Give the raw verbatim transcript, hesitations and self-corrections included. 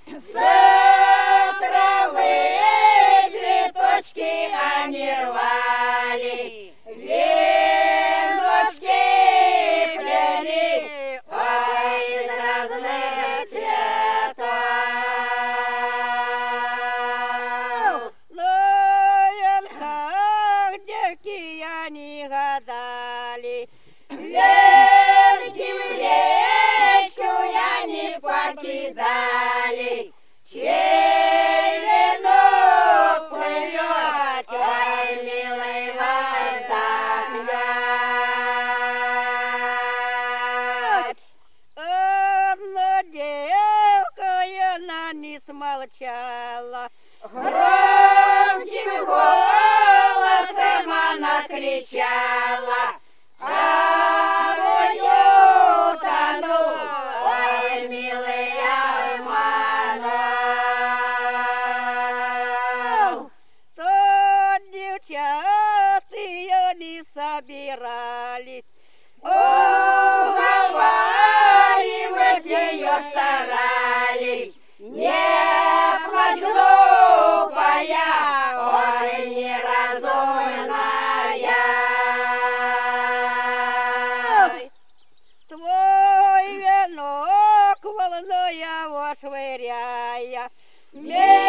С травы цветочки они рвали, веночки плели, ой, из разных цветов. На венках девки они гадали, венки в речку они покидали. Чей венок плывет, ой, милый, вдохнет. Одна девка, она не смолчала, громким голосом она кричала: а мою тону, ой, милый, обманул. То девчат ее не собирались, уговаривать ее старались. Не плачь, глупая, ой, неразумная. Твой венок, волнуя его швыряя,